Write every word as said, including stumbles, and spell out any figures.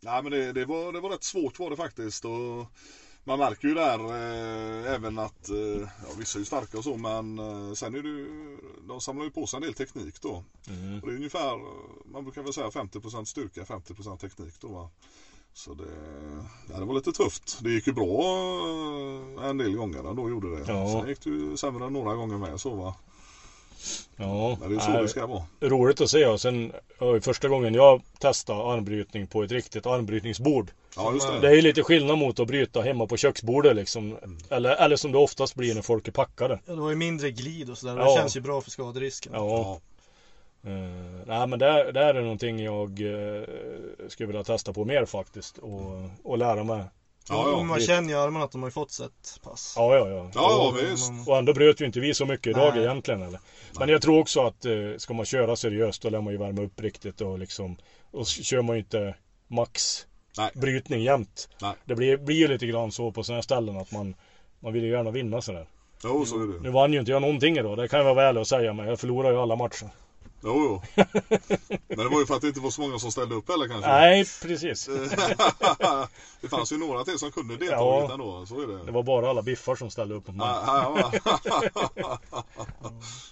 Nej, men det, det, var, det var rätt svårt var det faktiskt. Och man märker ju där eh, även att eh, ja, vissa är ju starka och så, men eh, sen är det ju, de samlar ju på sig en del teknik då. Mm. Och det är ungefär, man brukar väl säga femtio procent styrka, femtio procent teknik då, va. Så det, ja, det var lite tufft. Det gick ju bra eh, en del gånger då gjorde det. Ja. Sen gick det ju sämre några gånger med så, va. Ja, Men det är så nej, det ska vara. roligt att se. Och sen ja, första gången jag testade armbrytning på ett riktigt armbrytningsbord. Ja, just det. Det är ju lite skillnad mot att bryta hemma på köksbordet liksom. Mm. Eller, eller som det oftast blir när folk är packade. Ja, det var ju mindre glid och sådär. Ja. Det känns ju bra för skaderisken. Ja. Ja. Uh, nej men det, det är någonting jag uh, skulle vilja testa på mer faktiskt. Och, och lära mig. Ja, ja. Man känner ju armarna att de har ju fått ett pass. Ja, ja, ja. Ja, och, visst. och ändå bröt ju inte vi så mycket idag Nej. egentligen eller? Men jag tror också att uh, ska man köra seriöst då lär man ju värma upp riktigt och liksom. Och kör man ju inte max Nej. brytning jämt. Nej. Det blir, blir ju lite grann så på sådana här ställen att man, man vill ju gärna vinna sådär. Jo, så är det. Nu vann ju inte jag någonting idag, det kan jag vara väl att säga, men jag förlorar ju alla matcher. Jo, jo. Men det var ju för att det inte var så många som ställde upp eller kanske. Nej, precis. Det fanns ju några till som kunde delta Ja. ändå, så är det. Det var bara alla biffar som ställde upp mot mig. Ja, ja, ja.